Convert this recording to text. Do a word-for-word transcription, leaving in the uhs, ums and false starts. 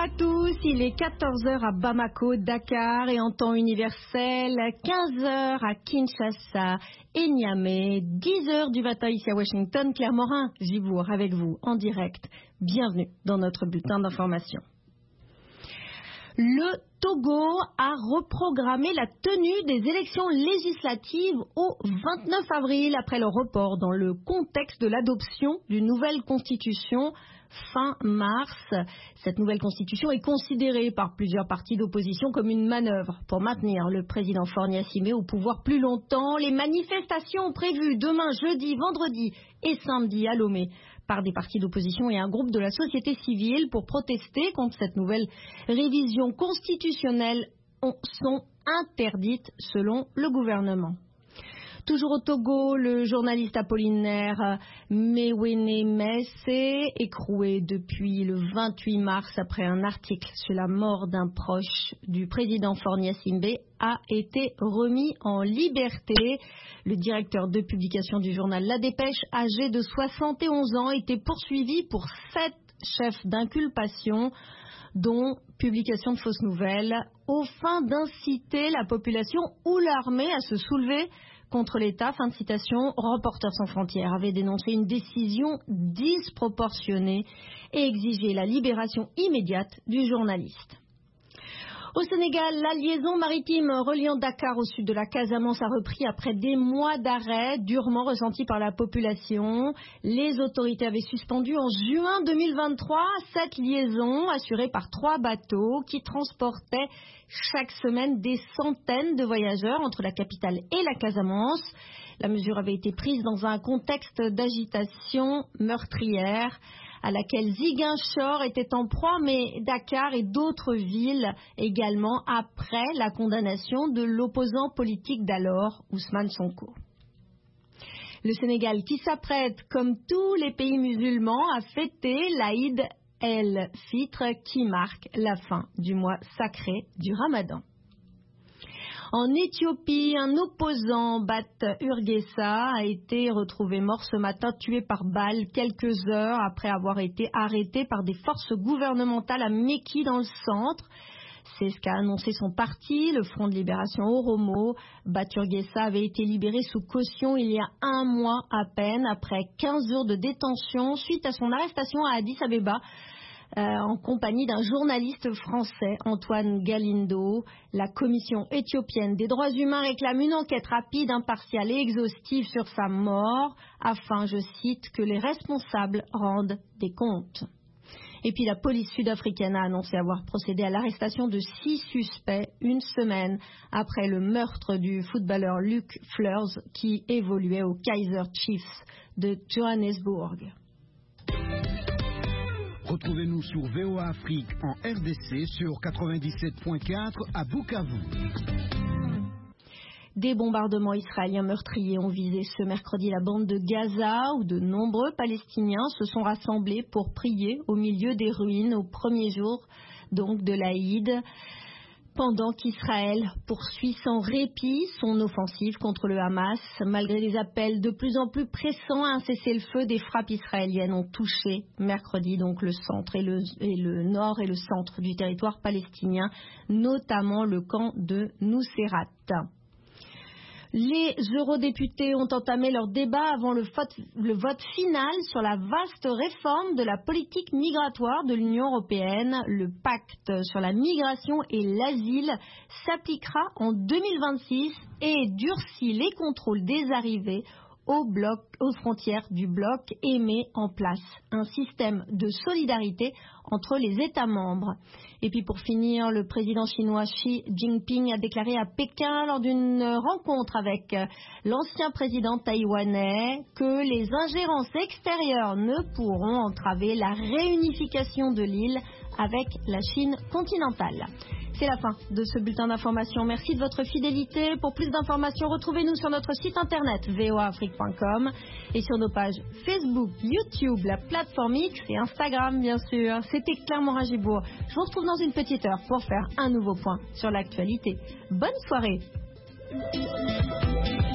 à tous, il est quatorze heures à Bamako, Dakar et en temps universel, quinze heures à Kinshasa et Niamey, dix heures du matin ici à Washington. Claire Morin, Gibourg avec vous en direct. Bienvenue dans notre bulletin d'information. Le Togo a reprogrammé la tenue des élections législatives au vingt-neuf avril après le report dans le contexte de l'adoption d'une nouvelle constitution fin mars. Cette nouvelle constitution est considérée par plusieurs partis d'opposition comme une manœuvre pour maintenir le président Faure Gnassingbé au pouvoir plus longtemps. Les manifestations prévues demain, jeudi, vendredi et samedi à Lomé par des partis d'opposition et un groupe de la société civile pour protester contre cette nouvelle révision constitutionnelle sont interdites selon le gouvernement. Toujours au Togo, le journaliste Apollinaire Mewene Messe, écroué depuis le vingt-huit mars après un article sur la mort d'un proche du président Faure Gnassingbé, a été remis en liberté. Le directeur de publication du journal La Dépêche, âgé de soixante et onze ans, était poursuivi pour sept chefs d'inculpation, dont publication de fausses nouvelles, aux fins d'inciter la population ou l'armée à se soulever contre l'État. Fin de citation. Reporters sans frontières avait dénoncé une décision disproportionnée et exigé la libération immédiate du journaliste. Au Sénégal, la liaison maritime reliant Dakar au sud de la Casamance a repris après des mois d'arrêt durement ressentis par la population. Les autorités avaient suspendu en juin deux mille vingt-trois cette liaison assurée par trois bateaux qui transportaient chaque semaine des centaines de voyageurs entre la capitale et la Casamance. La mesure avait été prise dans un contexte d'agitation meurtrière à laquelle Ziguinchor était en proie, mais Dakar et d'autres villes également après la condamnation de l'opposant politique d'alors, Ousmane Sonko. Le Sénégal qui s'apprête, comme tous les pays musulmans, à fêter l'Aïd el-Fitr qui marque la fin du mois sacré du Ramadan. En Éthiopie, un opposant, Bat Urgesa, a été retrouvé mort ce matin, tué par balle quelques heures après avoir été arrêté par des forces gouvernementales à Mekki dans le centre. C'est ce qu'a annoncé son parti, le Front de Libération Oromo. Bat Urgesa avait été libéré sous caution il y a un mois à peine, après quinze jours de détention, suite à son arrestation à Addis Abeba, Euh, en compagnie d'un journaliste français, Antoine Galindo. La commission éthiopienne des droits humains réclame une enquête rapide, impartiale et exhaustive sur sa mort, afin, je cite, que les responsables rendent des comptes. Et puis la police sud-africaine a annoncé avoir procédé à l'arrestation de six suspects une semaine après le meurtre du footballeur Luc Fleurs qui évoluait au Kaizer Chiefs de Johannesburg. Retrouvez-nous sur V O A Afrique en R D C sur quatre-vingt-dix-sept point quatre à Bukavu. Des bombardements israéliens meurtriers ont visé ce mercredi la bande de Gaza, où de nombreux Palestiniens se sont rassemblés pour prier au milieu des ruines au premier jour donc de l'Aïd, pendant qu'Israël poursuit sans répit son offensive contre le Hamas. Malgré des appels de plus en plus pressants à un cessez-le-feu, des frappes israéliennes ont touché mercredi donc le centre et le, et le nord et le centre du territoire palestinien, notamment le camp de Nuseirat. Les eurodéputés ont entamé leur débat avant le vote, le vote final sur la vaste réforme de la politique migratoire de l'Union européenne. Le pacte sur la migration et l'asile s'appliquera en deux mille vingt-six et durcit les contrôles des arrivées au bloc, aux frontières du bloc et met en place un système de solidarité entre les États membres. Et puis pour finir, le président chinois Xi Jinping a déclaré à Pékin lors d'une rencontre avec l'ancien président taïwanais que les ingérences extérieures ne pourront entraver la réunification de l'île avec la Chine continentale. C'est la fin de ce bulletin d'information. Merci de votre fidélité. Pour plus d'informations, retrouvez-nous sur notre site internet v o a afrique point com et sur nos pages Facebook, YouTube, la plateforme X et Instagram, bien sûr. C'était Claire Morin-Gibourg. Je vous retrouve dans une petite heure pour faire un nouveau point sur l'actualité. Bonne soirée.